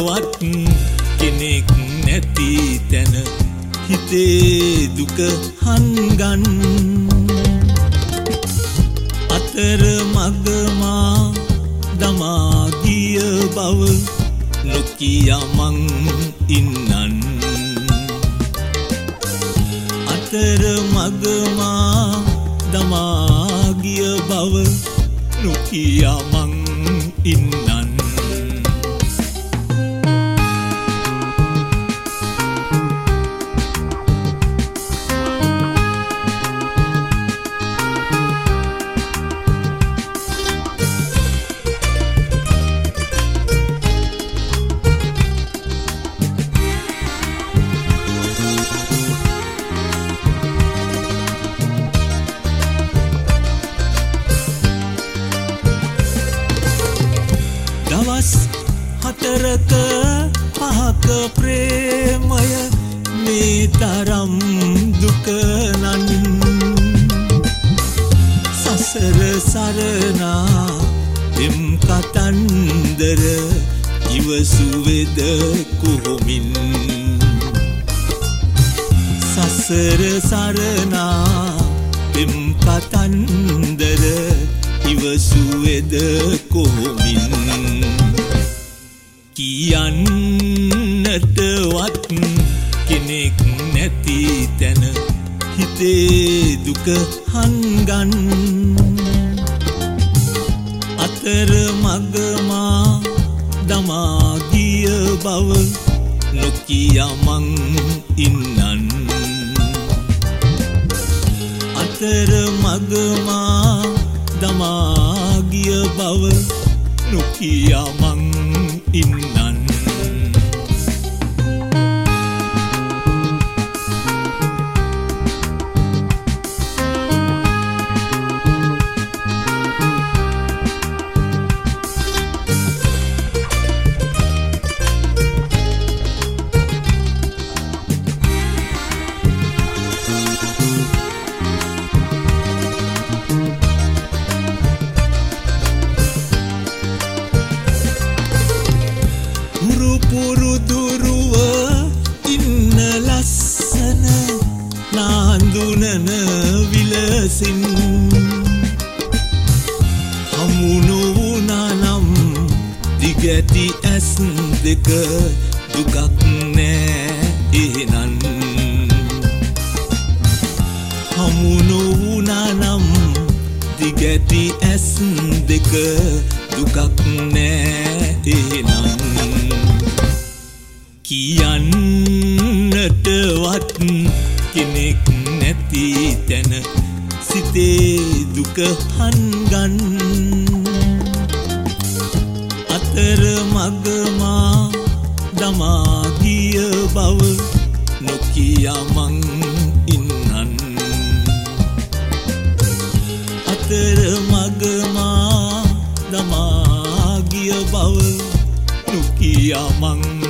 නටවත් කෙනෙක් නැති තැන හිතේ දුක හංගන් අතර මගමා දමා ගිය බව නොකියා මං ඉන්නන් අතර මගමා දමා ගිය බව නොකියා මං ඉන්නන් දවස් 4ක 5ක ප්‍රේමය මේ තරම් දුක නන් සසර සරණා එම් කතන්දර ඉවසුවේද කොහොමින් සසර සරණා එම් කතන්දර ඉවසුවේද කොහොමින් කියන්නටවත් කෙනෙක් නැති තැන හිතේ දුක හංගන් අතර මගමා දමා ගිය බව නොකියා මං ඉන්නන් අතර මගමා දමා ගිය බව නොකියා මං ඉන්නන් පුරුදුරුව ඉන්න ලස්සන නාඳුනන විලසින් හමු නොවුනා නම් දිගැටි ඇස් දෙක දුකක් නෑ එහෙනන් හමු නොවුනා නම් දිගැටි ඇස් දෙක දුකක් නෑ එහෙනන් කියන්නටවත් කෙනෙක් නැති තැන සිතේ දුක හංගන් අතර මගමා දමා ගිය බව නොකියා මං ඉන්නන් අතර මගමා දමා ගිය බව නොකියා මං